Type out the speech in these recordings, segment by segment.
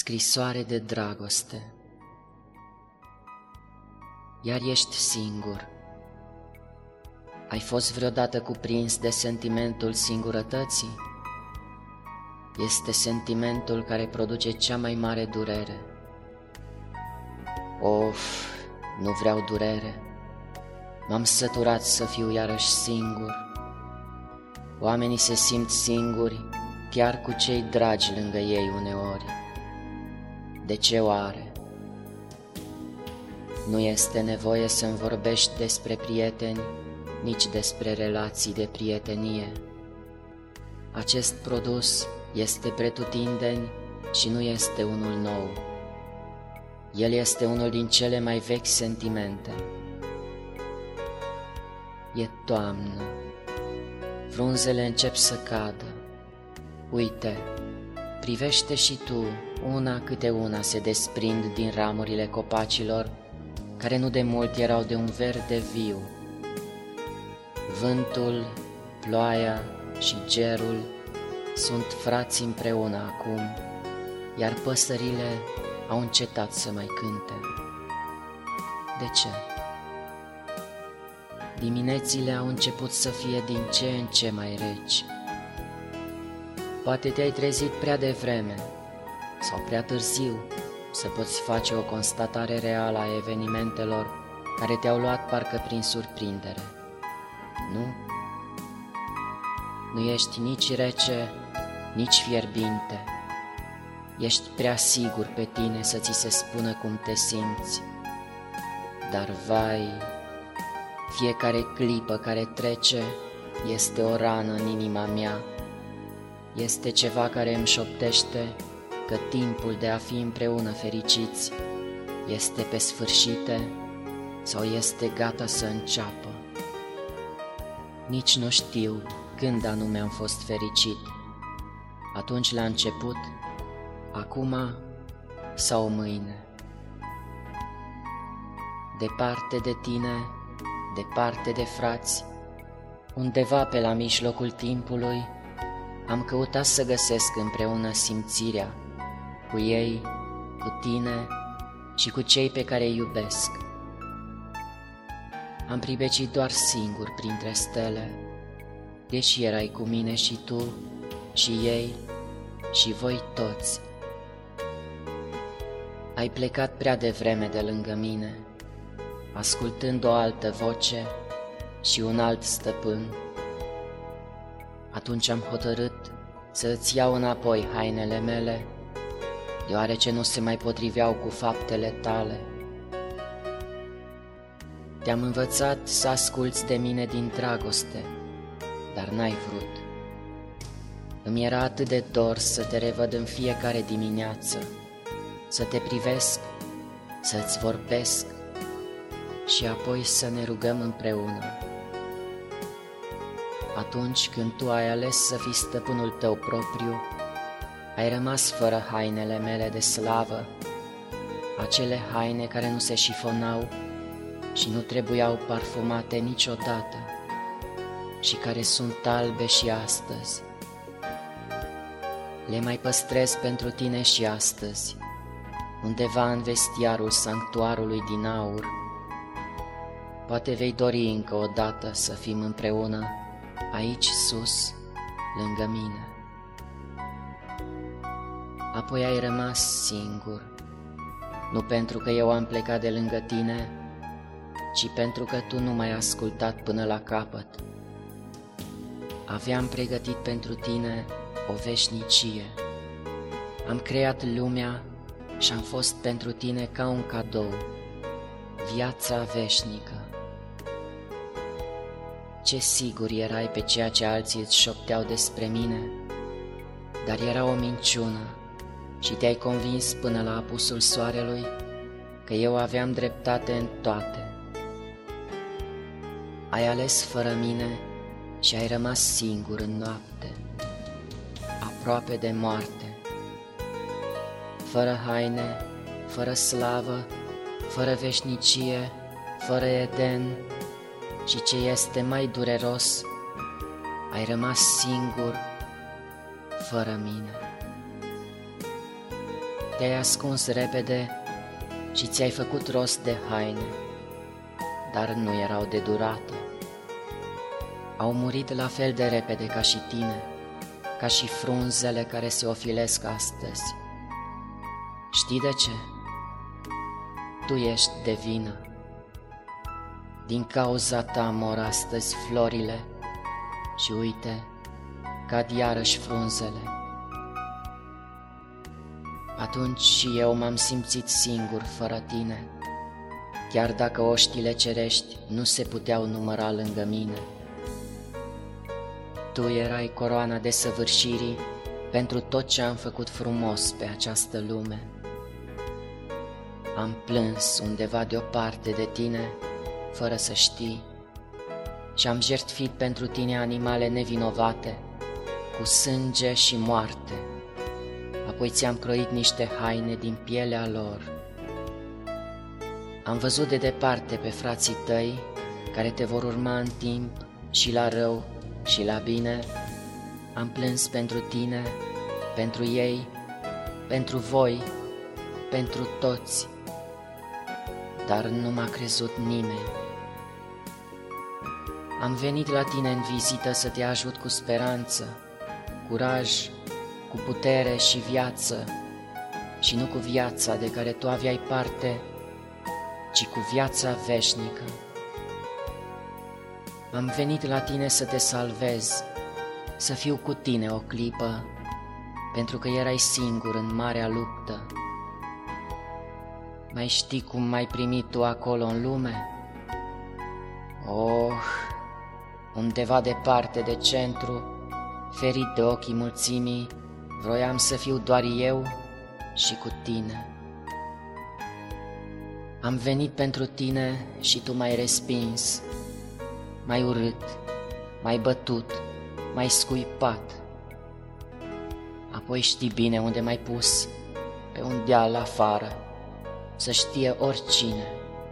Scrisoare de dragoste. Iar ești singur. Ai fost vreodată cuprins de sentimentul singurătății? Este sentimentul care produce cea mai mare durere. Of, nu vreau durere. M-am săturat să fiu iarăși singur. Oamenii se simt singuri chiar cu cei dragi lângă ei uneori. De ce oare? Nu este nevoie să-mi vorbești despre prieteni, nici despre relații de prietenie. Acest produs este pretutindeni și nu este unul nou. El este unul din cele mai vechi sentimente. E toamnă. Frunzele încep să cadă. Uite, privește și tu, una câte una se desprind din ramurile copacilor, care nu de mult erau de un verde viu. Vântul, ploaia și gerul sunt frați împreună acum, iar păsările au încetat să mai cânte. De ce? Diminețile au început să fie din ce în ce mai reci. Poate te-ai trezit prea devreme sau prea târziu să poți face o constatare reală a evenimentelor care te-au luat parcă prin surprindere. Nu? Nu ești nici rece, nici fierbinte. Ești prea sigur pe tine să ți se spună cum te simți. Dar vai, fiecare clipă care trece este o rană în inima mea. Este ceva care îmi șoptește că timpul de a fi împreună fericiți este pe sfârșite sau este gata să înceapă. Nici nu știu când anume am fost fericit. Atunci la început, acum sau mâine. Departe de tine, departe de frați, undeva pe la mijlocul timpului, am căutat să găsesc împreună simțirea, cu ei, cu tine și cu cei pe care îi iubesc. Am pribegit doar singur printre stele, deși erai cu mine și tu, și ei, și voi toți. Ai plecat prea devreme de lângă mine, ascultând o altă voce și un alt stăpân. Atunci am hotărât să îți iau înapoi hainele mele, deoarece nu se mai potriveau cu faptele tale. Te-am învățat să asculți de mine din dragoste, dar n-ai vrut. Îmi era atât de dor să te revăd în fiecare dimineață, să te privesc, să-ți vorbesc și apoi să ne rugăm împreună. Atunci când tu ai ales să fii stăpânul tău propriu, ai rămas fără hainele mele de slavă, acele haine care nu se șifonau și nu trebuiau parfumate niciodată și care sunt albe și astăzi. Le mai păstrez pentru tine și astăzi, undeva în vestiarul sanctuarului din aur. Poate vei dori încă o dată să fim împreună aici sus, lângă mine. Apoi ai rămas singur, nu pentru că eu am plecat de lângă tine, ci pentru că tu nu m-ai ascultat până la capăt. Aveam pregătit pentru tine o veșnicie. Am creat lumea și am fost pentru tine ca un cadou, viața veșnică. Ce sigur erai pe ceea ce alții îți șopteau despre mine, dar era o minciună și te-ai convins până la apusul soarelui că eu aveam dreptate în toate. Ai ales fără mine și ai rămas singur în noapte, aproape de moarte, fără haine, fără slavă, fără veșnicie, fără Eden și, ce este mai dureros, ai rămas singur fără mine. Te-ai ascuns repede și ți-ai făcut rost de haine, dar nu erau de durată. Au murit la fel de repede ca și tine, ca și frunzele care se ofilesc astăzi. Știi de ce? Tu ești de vină. Din cauza ta mor astăzi florile și uite, cad iarăși frunzele. Atunci și eu m-am simțit singur fără tine, chiar dacă oștile cerești nu se puteau număra lângă mine. Tu erai coroana desăvârșirii pentru tot ce am făcut frumos pe această lume. Am plâns undeva deoparte de tine, fără să știi, și am jertfit pentru tine animale nevinovate, cu sânge și moarte. Apoi ți-am croit niște haine din pielea lor. Am văzut de departe pe frații tăi, care te vor urma în timp și la rău și la bine. Am plâns pentru tine, pentru ei, pentru voi, pentru toți, dar nu m-a crezut nimeni. Am venit la tine în vizită să te ajut cu speranță, curaj, cu putere și viață, și nu cu viața de care tu aveai parte, ci cu viața veșnică. Am venit la tine să te salvez, să fiu cu tine o clipă, pentru că erai singur în marea luptă. Mai știi cum m-ai primit tu acolo în lume? Oh, undeva departe de centru, ferit de ochii mulțimii, vroiam să fiu doar eu și cu tine. Am venit pentru tine și tu m-ai respins, m-ai urât, m-ai bătut, m-ai scuipat. Apoi știi bine unde m-ai pus, pe un deal afară, să știe oricine.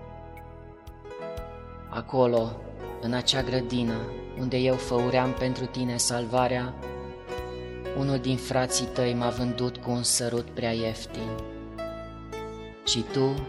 Acolo, în acea grădină, unde eu făuream pentru tine salvarea, unul din frații tăi m-a vândut cu un sărut prea ieftin. Și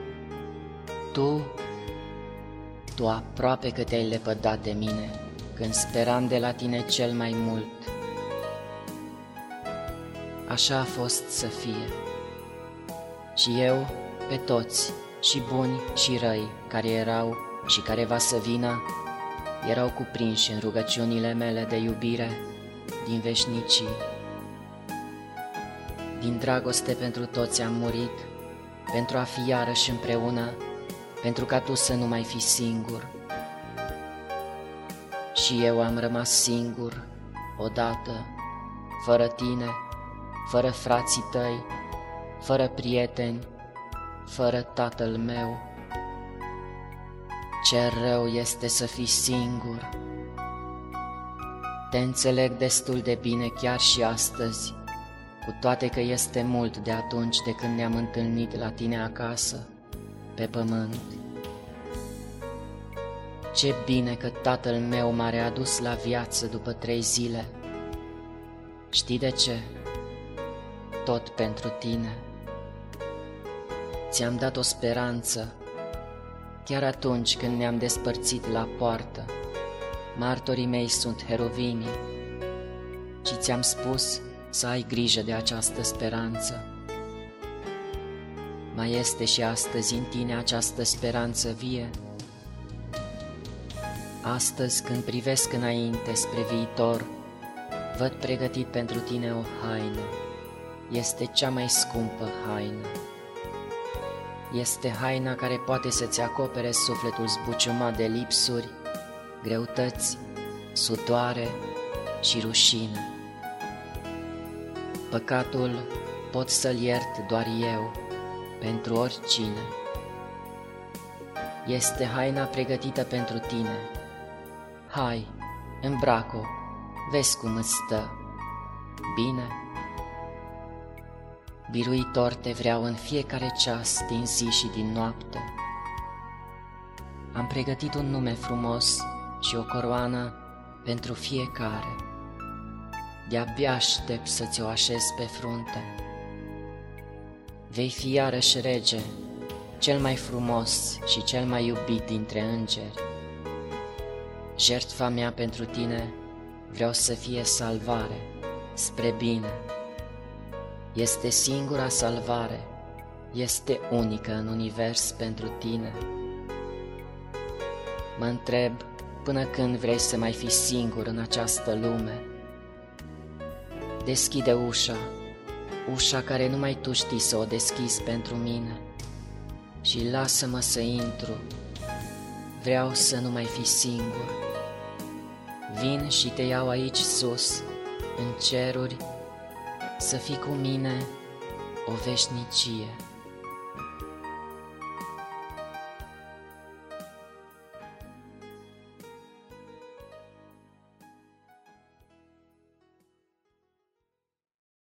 tu aproape că te-ai lepădat de mine, când speram de la tine cel mai mult. Așa a fost să fie. Și eu, pe toți, și buni și răi, care erau și care va să vină, erau cuprinși în rugăciunile mele de iubire din veșnicii. Din dragoste pentru toți am murit, pentru a fi iarăși împreună, pentru ca tu să nu mai fii singur. Și eu am rămas singur, odată, fără tine, fără frații tăi, fără prieteni, fără tatăl meu. Ce rău este să fii singur. Te înțeleg destul de bine chiar și astăzi, cu toate că este mult de atunci de când ne-am întâlnit la tine acasă, pe pământ. Ce bine că tatăl meu m-a readus la viață după 3 zile. Știi de ce? Tot pentru tine. Ți-am dat o speranță, chiar atunci când ne-am despărțit la poartă. Martorii mei sunt herovinii și ți-am spus să ai grijă de această speranță. Mai este și astăzi în tine această speranță vie? Astăzi, când privesc înainte spre viitor, văd pregătit pentru tine o haină. Este cea mai scumpă haină. Este haina care poate să-ți acopere sufletul zbuciumat de lipsuri, greutăți, sudoare și rușine. Păcatul pot să-l iert doar eu, pentru oricine. Este haina pregătită pentru tine. Hai, îmbrac-o, vezi cum îți stă. Bine? Biruitor te vreau în fiecare ceas din zi și din noapte. Am pregătit un nume frumos și o coroană pentru fiecare. De-abia aștept să ți-o așez pe frunte. Vei fi iarăși rege, cel mai frumos și cel mai iubit dintre îngeri. Jertfa mea pentru tine vreau să fie salvare, spre bine. Este singura salvare, este unică în univers pentru tine. Mă întreb, până când vrei să mai fii singur în această lume? Deschide ușa, ușa care numai tu știi să o deschizi pentru mine, și lasă-mă să intru. Vreau să nu mai fii singur. Vin și te iau aici sus, în ceruri, să fii cu mine o veșnicie.